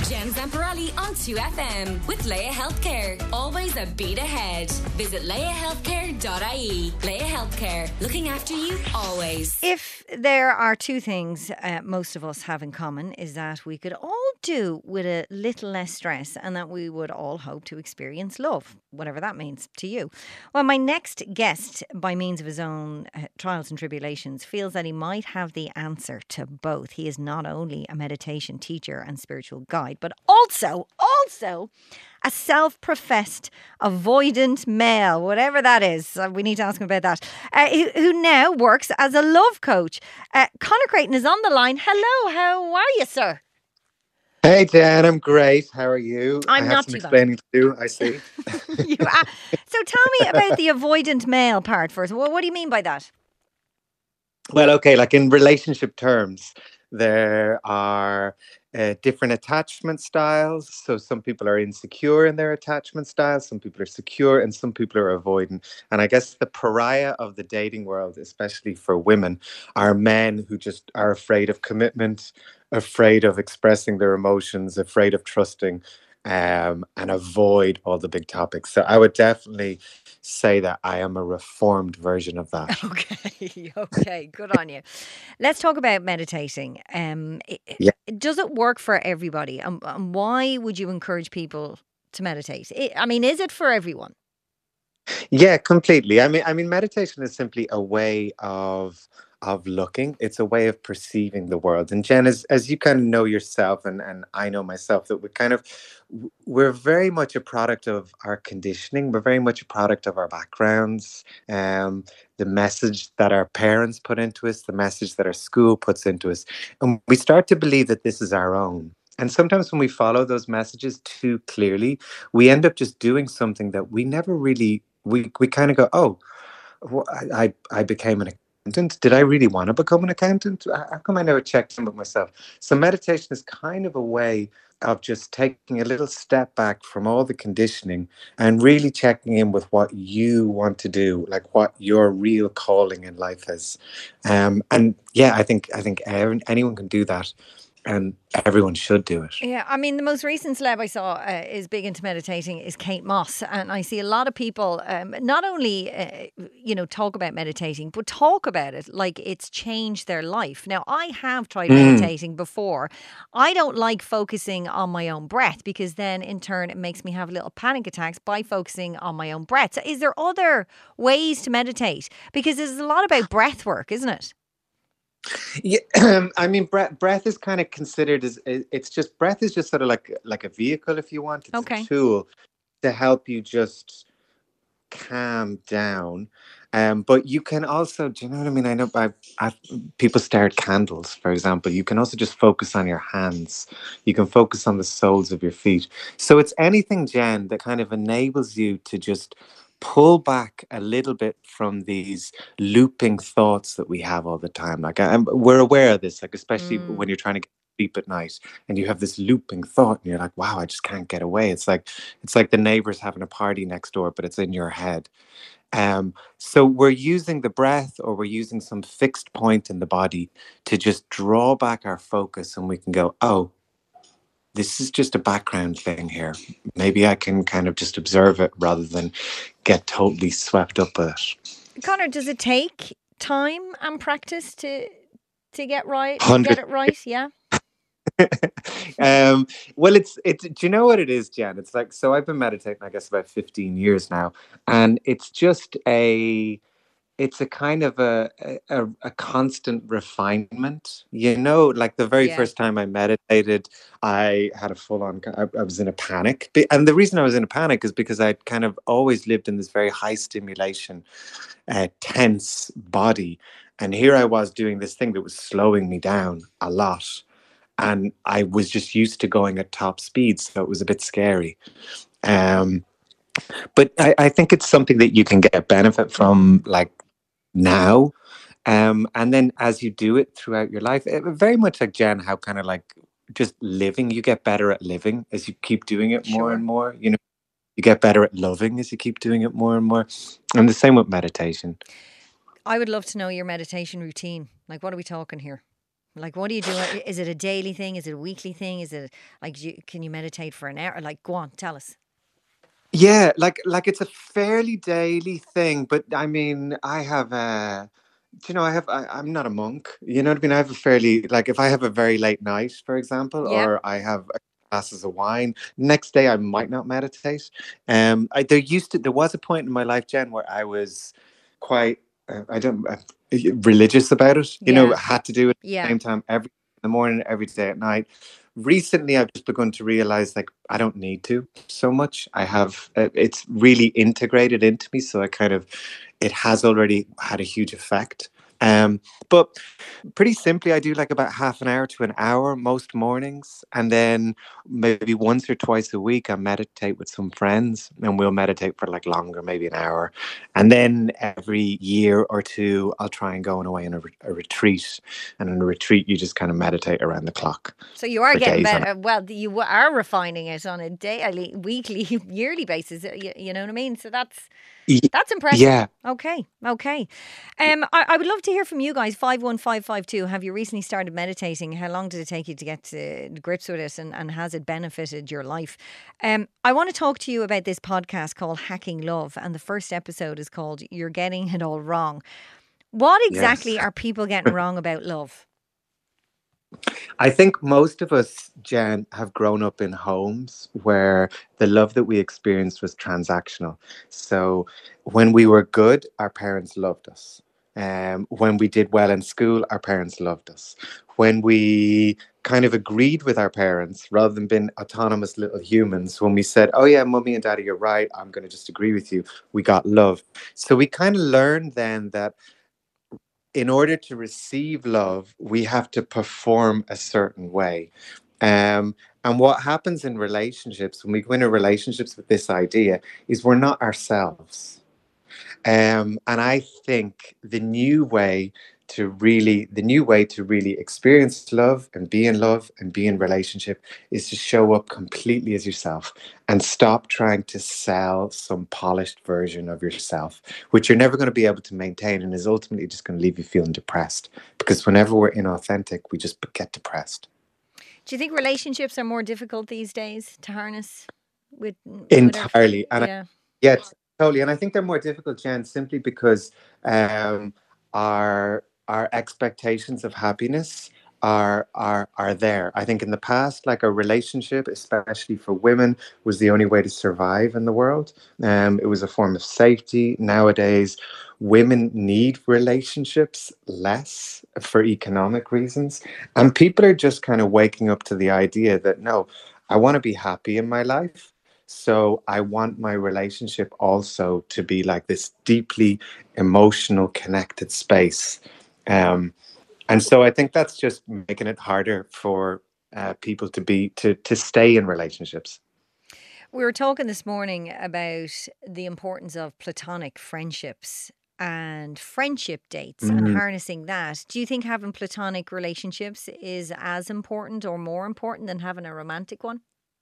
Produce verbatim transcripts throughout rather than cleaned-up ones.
Jen Zamparelli on two F M with Leia Healthcare. Always a beat ahead. Visit leia healthcare dot I E. Leia Healthcare, looking after you always. If there are two things uh, most of us have in common, is that we could all do with a little less stress, and that we would all hope to experience love, whatever that means to you. Well, my next guest, by means of his own uh, trials and tribulations, feels that he might have the answer to both. He is not only a meditation teacher and spiritual guide, but also, also a self-professed avoidant male, whatever that is. Uh, we need to ask him about that. Uh, who, who now works as a love coach. Uh, Conor Creighton is on the line. Hello, how are you, sir? Hey, Jen, I'm great. How are you? I'm I have not some too explaining to do, I see. you are. So tell me about the avoidant male part first. What, what do you mean by that? Well, okay, like in relationship terms, there are uh, different attachment styles. So some people are insecure in their attachment styles, some people are secure, and some people are avoidant. And I guess the pariah of the dating world, especially for women, are men who just are afraid of commitment, afraid of expressing their emotions, afraid of trusting, um, and avoid all the big topics. So I would definitely say that I am a reformed version of that. Okay, okay, good on you. Let's talk about meditating. Um, it, Yeah. Does it work for everybody? And um, um, why would you encourage people to meditate? It, I mean, is it for everyone? Yeah, completely. I mean, I mean, meditation is simply a way of of looking. It's a way of perceiving the world. And Jen, as as you kind of know yourself, and and I know myself, that we kind of w- we're very much a product of our conditioning. We're very much a product of our backgrounds, um, the message that our parents put into us, the message that our school puts into us, and we start to believe that this is our own. And sometimes when we follow those messages too clearly, we end up just doing something that we never really we we kind of go, oh, well, I, I I became an accountant. Did I really want to become an accountant? How how come I never checked in with myself? So meditation is kind of a way of just taking a little step back from all the conditioning and really checking in with what you want to do, like what your real calling in life is. Um, and yeah, I think I think every- anyone can do that, and everyone should do it. Yeah, I mean, the most recent celeb I saw uh, is big into meditating is Kate Moss. And I see a lot of people um, not only, uh, you know, talk about meditating, but talk about it like it's changed their life. Now, I have tried Mm. meditating before. I don't like focusing on my own breath, because then in turn it makes me have little panic attacks by focusing on my own breath. So is there other ways to meditate? Because there's a lot about breath work, isn't it? Yeah, I mean, breath, breath is kind of considered as it- it's just breath is just sort of like like a vehicle, if you want. It's a Okay. tool to help you just calm down. Um, but you can also, do you know what I mean? I know I, I, people stare at candles, for example. You can also just focus on your hands. You can focus on the soles of your feet. So it's anything, Jen, that kind of enables you to just pull back a little bit from these looping thoughts that we have all the time. Like I, I'm, we're aware of this, like especially when Mm. you're trying to get sleep at night and you have this looping thought and you're like, wow, I just can't get away. It's like it's like the neighbors having a party next door, but it's in your head. Um, so we're using the breath, or we're using some fixed point in the body to just draw back our focus, and we can go, oh, this is just a background thing here. Maybe I can kind of just observe it rather than get totally swept up with it. Connor, does it take time and practice to to get right get Hundred. it right? Yeah. um, well, it's it's. Do you know what it is, Jan? It's like, so I've been meditating, I guess, about fifteen years now, and it's just a it's a kind of a, a a constant refinement, you know. Like the very Yeah. first time I meditated, I had a full on, I, I was in a panic. Be- and the reason I was in a panic is because I'd kind of always lived in this very high stimulation, uh, tense body, and here I was doing this thing that was slowing me down a lot, and I was just used to going at top speed, so it was a bit scary. um but I, I think it's something that you can get benefit from, like, now. Um, and then as you do it throughout your life, it, very much like Jen, how kind of like just living, you get better at living as you keep doing it more and Sure. more. You know, you get better at loving as you keep doing it more and more. And the same with meditation. I would love to know your meditation routine. Like, what are we talking here? Like, what do you do? Is it a daily thing? Is it a weekly thing? Is it like, you, can you meditate for an hour? Like, go on, tell us. Yeah, like like it's a fairly daily thing, but I mean, I have a, do you know, I have, I, I'm not a monk. You know what I mean? I have a fairly, like, if I have a very late night, for example, Yeah. or I have a glasses of wine, next day I might not meditate. Um, I, there used to, there was a point in my life, Jen, where I was quite, uh, I don't, uh, religious about it. You know, Yeah. I had to do it at the Yeah. same time every in the morning, every day at night. Recently, I've just begun to realize like I don't need to so much. I have, uh, it's really integrated into me, so I kind of, it has already had a huge effect. Um, but pretty simply, I do like about half an hour to an hour most mornings. And then maybe once or twice a week, I meditate with some friends and we'll meditate for like longer, maybe an hour. And then every year or two, I'll try and go on away on a, re- a retreat. And in a retreat, you just kind of meditate around the clock. So you are for getting days on better. Well, you are refining it on a daily, weekly, yearly basis. You, you know what I mean? So that's Y- that's impressive. Yeah. Okay, okay. Um, I, I would love to hear from you guys. Five one five five two. Have you recently started meditating? How long did it take you to get to grips with it, and, and has it benefited your life? Um, I want to talk to you about this podcast called Hacking Love, and the first episode is called "You're Getting It All Wrong." What exactly Yes. are people getting wrong about love? I think most of us, Jen, have grown up in homes where the love that we experienced was transactional. So when we were good, our parents loved us. Um, when we did well in school, our parents loved us. When we kind of agreed with our parents rather than being autonomous little humans, when we said, oh, yeah, mummy and daddy, you're right, I'm going to just agree with you, we got love. So we kind of learned then that in order to receive love, we have to perform a certain way. Um, and what happens in relationships, when we go into relationships with this idea, is we're not ourselves. Um, and I think the new way to really, the new way to really experience love and be in love and be in relationship is to show up completely as yourself and stop trying to sell some polished version of yourself, which you're never going to be able to maintain and is ultimately just going to leave you feeling depressed. Because whenever we're inauthentic, we just get depressed. Do you think relationships are more difficult these days to harness with Entirely. With and yeah. I, yes, totally. And I think they're more difficult, Jen, simply because um, our our expectations of happiness are are are there. I think in the past, like a relationship, especially for women, was the only way to survive in the world. Um, it was a form of safety. Nowadays, women need relationships less for economic reasons, and people are just kind of waking up to the idea that no, I want to be happy in my life. So I want my relationship also to be like this deeply emotional, connected space. Um, and so I think that's just making it harder for uh, people to be to to stay in relationships. We were talking this morning about the importance of platonic friendships and friendship dates and Mm. harnessing that. Do you think having platonic relationships is as important or more important than having a romantic one?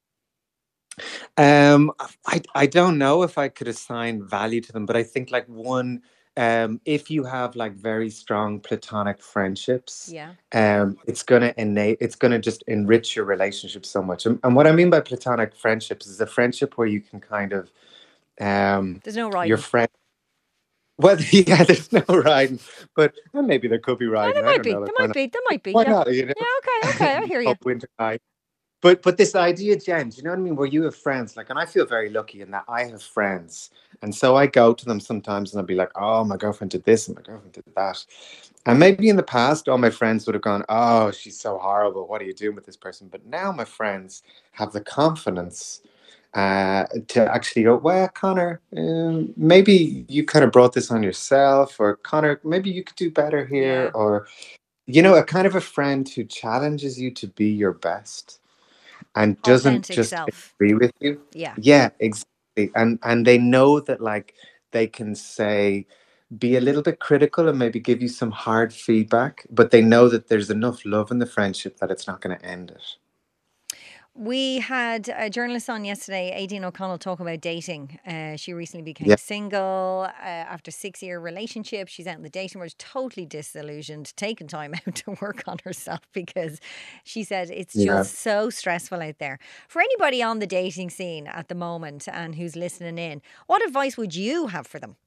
Um, I I don't know if I could assign value to them, but I think like one, um, if you have like very strong platonic friendships, Yeah. um, it's gonna innate, it's gonna just enrich your relationship so much. And, and what I mean by platonic friendships is a friendship where you can kind of, um, There's no your riding. friend. Well, yeah, there's no riding, but well, maybe there could be Oh, riding. there I might don't be. know. There Like, why might not? be. There might be. Why Yeah. not? You Yeah. Okay. Okay. I know, hear you. cold winter night. But but this idea, Jen, do you know what I mean? Where you have friends, like, and I feel very lucky in that I have friends, and so I go to them sometimes, and I'll be like, "Oh, my girlfriend did this, and my girlfriend did that," and maybe in the past, all my friends would have gone, "Oh, she's so horrible. What are you doing with this person?" But now my friends have the confidence uh, to actually go, "Well, Connor, um, maybe you kind of brought this on yourself," or "Connor, maybe you could do better here," Yeah. or you know, a kind of a friend who challenges you to be your best and doesn't Authentic just self. agree with you. Yeah. Yeah, exactly. And and they know that like they can say be a little bit critical and maybe give you some hard feedback, but they know that there's enough love in the friendship that it's not going to end it. we had a journalist on yesterday, Aideen O'Connell, talk about dating. Uh, she recently became Yeah. single uh, after a six-year relationship. She's out in the dating world, totally disillusioned, taking time out to work on herself because she said it's Yeah. just so stressful out there. For anybody on the dating scene at the moment and who's listening in, what advice would you have for them?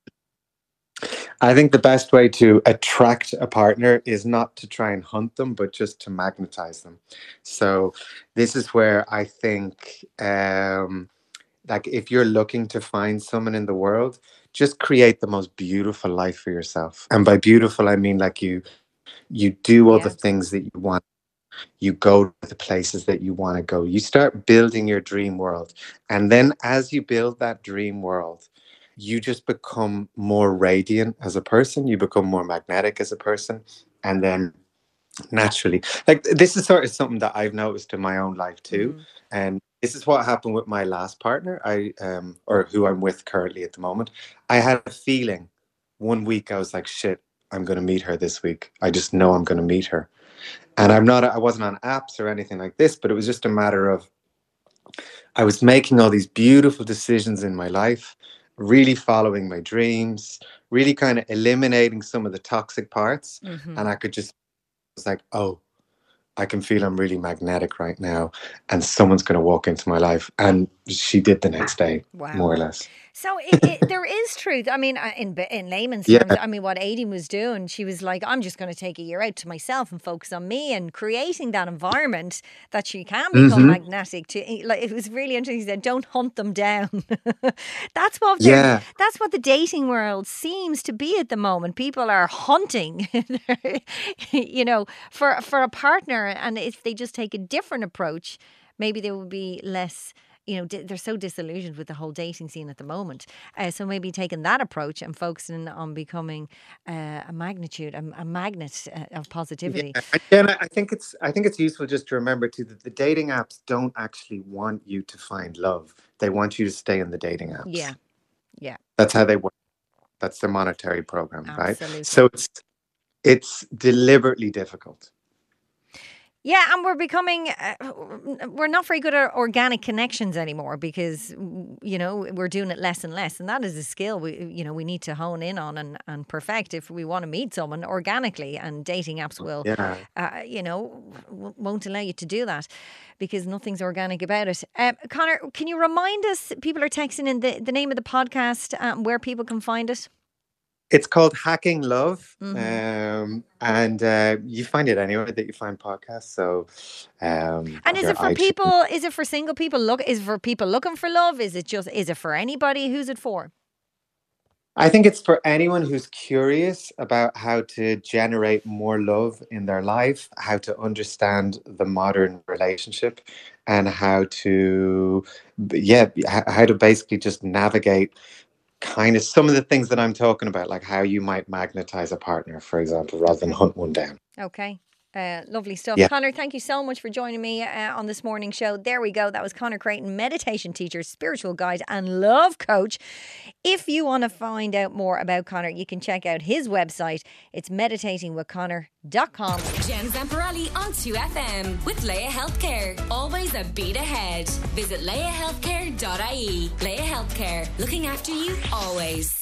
I think the best way to attract a partner is not to try and hunt them, but just to magnetize them. So this is where I think, um, like, if you're looking to find someone in the world, just create the most beautiful life for yourself. And by beautiful, I mean like you, you do all Yeah. the things that you want. You go to the places that you want to go. You start building your dream world. And then as you build that dream world, you just become more radiant as a person. You become more magnetic as a person. And then naturally, like, this is sort of something that I've noticed in my own life too. Mhm. And this is what happened with my last partner, I um, or who I'm with currently at the moment. I had a feeling one week I was like, shit, I'm going to meet her this week. I just know I'm going to meet her. And I'm not, I wasn't on apps or anything like this, but it was just a matter of, I was making all these beautiful decisions in my life, really following my dreams, really kind of eliminating some of the toxic parts. Mhm. And I could just, it was like, oh, I can feel I'm really magnetic right now, and someone's going to walk into my life. And she did the next day, Wow. more or less. So it, it, there is truth. I mean, uh, in in layman's Yeah. terms, I mean, what Aideen was doing, she was like, I'm just going to take a year out to myself and focus on me and creating that environment that she can become Mhm. magnetic to. Like, it was really interesting. She said, don't hunt them down. That's what they're- Yeah. that's what the dating world seems to be at the moment. People are hunting, you know, for, for a partner. And if they just take a different approach, maybe there will be less, you know, di- they're so disillusioned with the whole dating scene at the moment. Uh, so maybe taking that approach and focusing on becoming uh, a magnitude, a, a magnet uh, of positivity. Yeah. Again, I I think it's I think it's useful just to remember too that the dating apps don't actually want you to find love. They want you to stay in the dating apps. Yeah. Yeah. That's how they work. That's their monetary program, Absolutely. right? So it's it's deliberately difficult. Yeah, and we're becoming, uh, we're not very good at organic connections anymore because, you know, we're doing it less and less. And that is a skill we, you know, we need to hone in on and, and perfect if we want to meet someone organically. And dating apps will, Yeah. uh, you know, w- won't allow you to do that because nothing's organic about it. Um, Connor, can you remind us, people are texting in the, the name of the podcast, um, where people can find it? It's called Hacking Love, Mhm. um, and uh, you find it anywhere that you find podcasts. So, um, And is your it for iTunes- people, is it for single people? Look, is it for people looking for love? Is it just, is it for anybody? Who's it for? I think it's for anyone who's curious about how to generate more love in their life, how to understand the modern relationship, and how to, yeah, h- how to basically just navigate kind of some of the things that I'm talking about, like how you might magnetize a partner, for example, rather than Okay. hunt one down. Okay. Uh, lovely stuff. Yeah. Connor, thank you so much for joining me uh, on this morning show. There we go. That was Connor Creighton, meditation teacher, spiritual guide, and love coach. If you want to find out more about Connor, you can check out his website. It's meditating with connor dot com. Jen Zamparelli on two F M with Leia Healthcare. Always a beat ahead. Visit leia healthcare dot I E. Leia Healthcare, looking after you always.